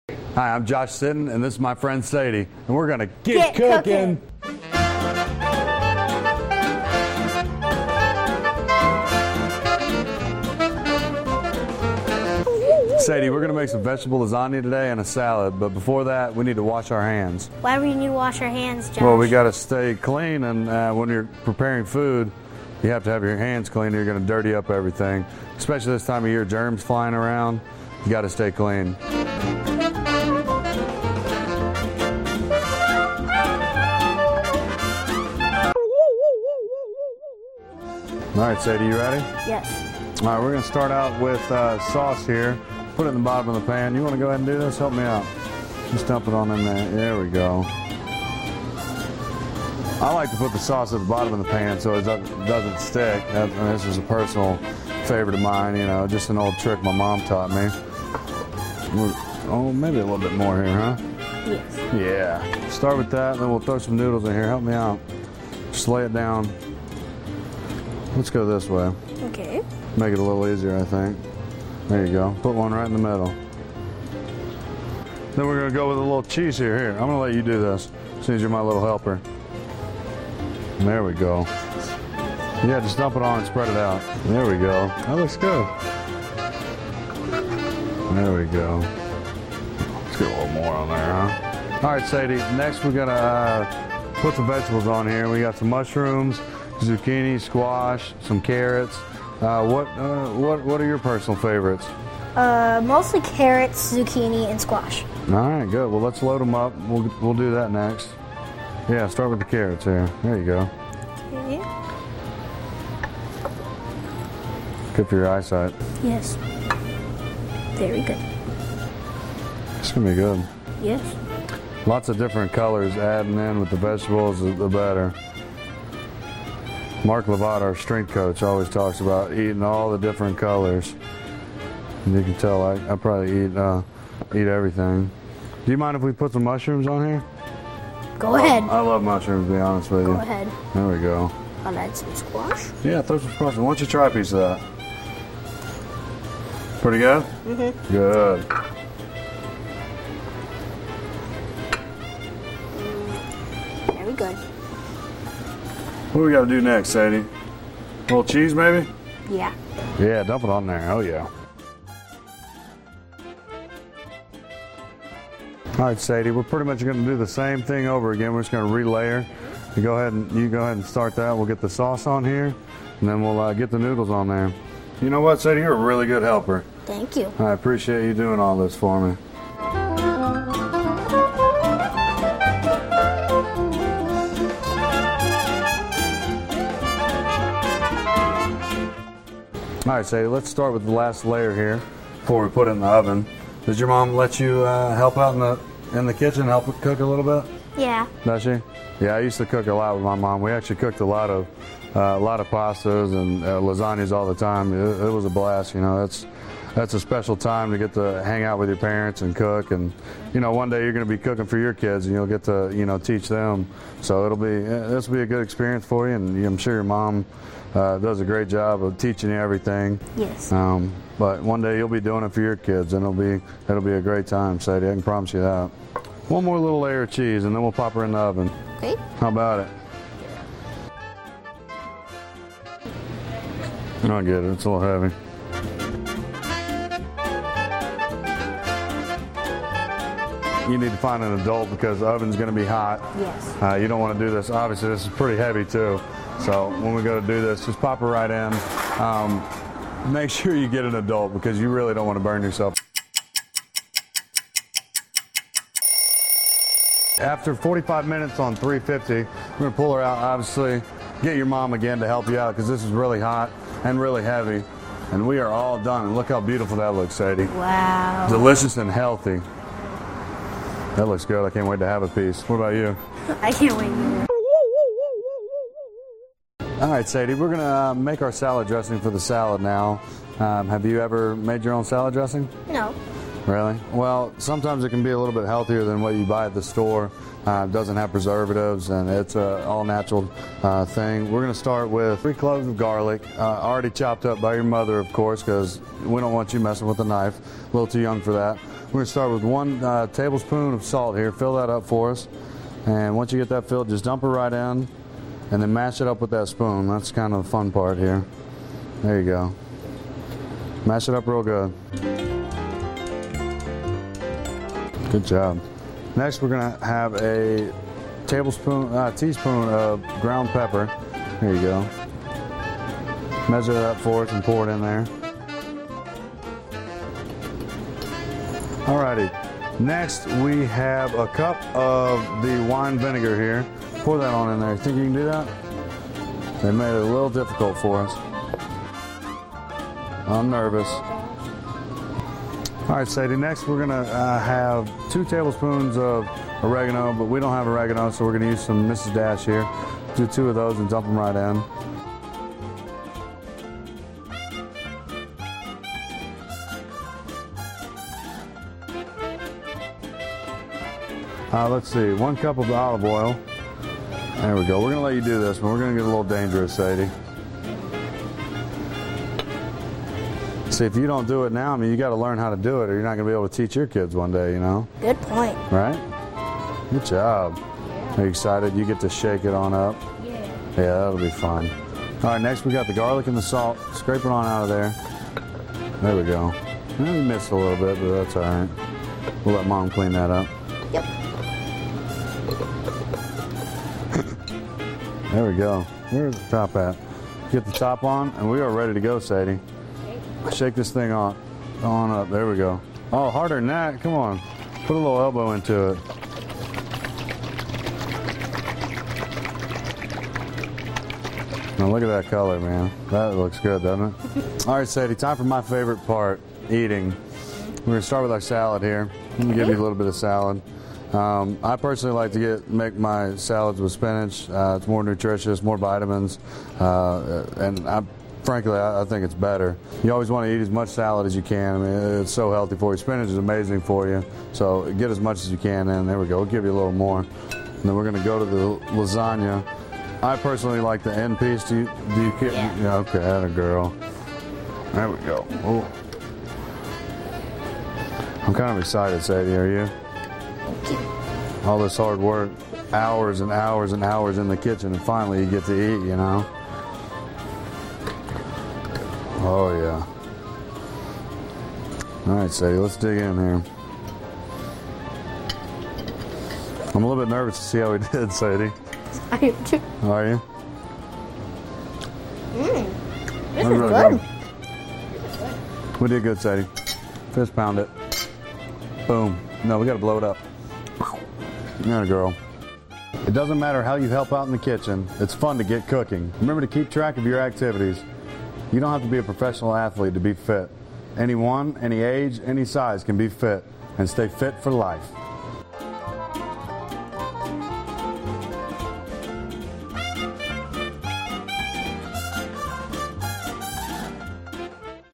Hi, I'm Josh Sitton, and this is my friend Sadie, and we're gonna get cooking. Sadie, we're gonna make some vegetable lasagna today and a salad, but before that, we need to wash our hands. Why do we need to wash our hands, Josh? Well, we gotta stay clean, and when you're preparing food, you have to have your hands clean or you're gonna dirty up everything. Especially this time of year, germs flying around, you gotta stay clean. All right, Sadie, you ready? Yes. All right, we're going to start out with sauce here. Put it in the bottom of the pan. You want to go ahead and do this? Help me out. Just dump it on in there. There we go. I like to put the sauce at the bottom of the pan so it doesn't stick. This is a personal favorite of mine, you know, just an old trick my mom taught me. Oh, maybe a little bit more here, huh? Yes. Yeah. Start with that, then we'll throw some noodles in here. Help me out. Just lay it down. Let's go this way. Okay. Make it a little easier, I think. There you go. Put one right in the middle. Then we're going to go with a little cheese here. Here, I'm going to let you do this, since you're my little helper. There we go. Yeah, just dump it on and spread it out. There we go. That looks good. There we go. Let's get a little more on there, huh? All right, Sadie, next we're going to put some vegetables on here. We got some mushrooms, zucchini, squash, some carrots. What are your personal favorites? Mostly carrots, zucchini, and squash. All right, good. Well, let's load them up. We'll do that next. Yeah, start with the carrots here. There you go. Okay. Good for your eyesight. Yes. Very good. It's gonna be good. Yes. Lots of different colors adding in with the vegetables, the better. Mark Lovat, our strength coach, always talks about eating all the different colors. And you can tell I probably eat everything. Do you mind if we put some mushrooms on here? Go ahead. I love mushrooms, to be honest with you. Go ahead. There we go. I'll add some squash. Yeah, throw some squash. Why don't you try a piece of that? Pretty good? Mm-hmm. Good. Very good. What do we got to do next, Sadie? A little cheese, maybe? Yeah. Yeah, dump it on there. Oh, yeah. All right, Sadie, we're pretty much going to do the same thing over again. We're just going to relayer. You go ahead and start that. We'll get the sauce on here, and then we'll get the noodles on there. You know what, Sadie? You're a really good helper. Thank you. I appreciate you doing all this for me. All right, Sadie, let's start with the last layer here before we put it in the oven. Does your mom let you help out in the kitchen, help cook a little bit? Yeah. Does she? Yeah, I used to cook a lot with my mom. We actually cooked a lot of pastas and lasagnas all the time. It was a blast, you know. That's a special time to get to hang out with your parents and cook. And you know, one day you're going to be cooking for your kids, and you'll get to teach this will be a good experience for you. And I'm sure your mom does a great job of teaching you everything. Yes. But one day you'll be doing it for your kids, and it'll be a great time, Sadie. I can promise you that. One more little layer of cheese, and then we'll pop her in the oven. Okay. How about it? I don't get it. It's a little heavy. You need to find an adult because the oven's going to be hot. Yes. You don't want to do this. Obviously, this is pretty heavy too. So when we go to do this, just pop it right in. Make sure you get an adult because you really don't want to burn yourself. After 45 minutes on 350, we're going to pull her out, obviously. Get your mom again to help you out because this is really hot and really heavy. And we are all done. And look how beautiful that looks, Sadie. Wow. Delicious and healthy. That looks good. I can't wait to have a piece. What about you? I can't wait either. All right, Sadie, we're going to make our salad dressing for the salad now. Have you ever made your own salad dressing? No. Really? Well, sometimes it can be a little bit healthier than what you buy at the store. It doesn't have preservatives, and it's an all-natural thing. We're going to start with 3 cloves of garlic, already chopped up by your mother, of course, because we don't want you messing with a knife. A little too young for that. A We're going to start with 1 tablespoon of salt here. Fill that up for us. And once you get that filled, just dump it right in and then mash it up with that spoon. That's kind of the fun part here. There you go. Mash it up real good. Good job. Next, we're going to have a teaspoon of ground pepper. There you go. Measure that up for us and pour it in there. Alrighty. Next, we have a cup of the wine vinegar here. Pour that on in there. Think you can do that? They made it a little difficult for us. I'm nervous. All right, Sadie, next we're gonna have 2 tablespoons of oregano, but we don't have oregano, so we're gonna use some Mrs. Dash here. Do 2 of those and dump them right in. Let's see, 1 cup of olive oil. There we go. We're gonna let you do this, but we're gonna get a little dangerous, Sadie. See, if you don't do it now, I mean, you got to learn how to do it, or you're not going to be able to teach your kids one day, you know? Good point. Right? Good job. Are you excited? You get to shake it on up? Yeah. Yeah, that'll be fun. All right, next we got the garlic and the salt. Scrape it on out of there. There we go. Well, we missed a little bit, but that's all right. We'll let Mom clean that up. Yep. There we go. Where's the top at? Get the top on, and we are ready to go, Sadie. Shake this thing on up. There we go. Oh, harder than that. Come on. Put a little elbow into it. Now look at that color, man. That looks good, doesn't it? All right, Sadie, time for my favorite part, eating. We're going to start with our salad here. Let me give you a little bit of salad. I personally like to make my salads with spinach. It's more nutritious, more vitamins, and frankly, I think it's better. You always want to eat as much salad as you can. I mean, it's so healthy for you. Spinach is amazing for you, so get as much as you can in. There we go. We'll give you a little more. And then we're going to go to the lasagna. I personally like the end piece. Do you get? Yeah. Okay, that a girl. There we go. Ooh. I'm kind of excited, Sadie. Are you? Thank you. All this hard work, hours and hours and hours in the kitchen, and finally you get to eat, you know? Oh, yeah. All right, Sadie, let's dig in here. I'm a little bit nervous to see how we did, Sadie. I am too. Are you? This is good. We did good, Sadie. Fist pound it. Boom. No, we got to blow it up. There, girl. It doesn't matter how you help out in the kitchen. It's fun to get cooking. Remember to keep track of your activities. You don't have to be a professional athlete to be fit. Anyone, any age, any size can be fit and stay fit for life.